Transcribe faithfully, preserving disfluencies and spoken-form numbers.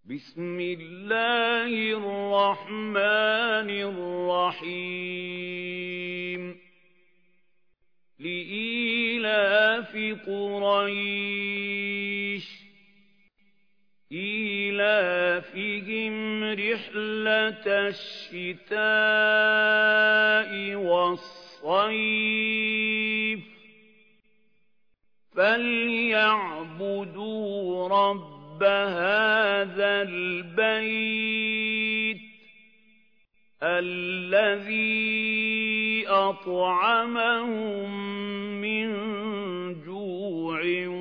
بسم الله الرحمن الرحيم لإيلاف قريش إيلافهم رحلة الشتاء والصيف فليعبدوا رب هذا البيت الذي أطعمهم من جوع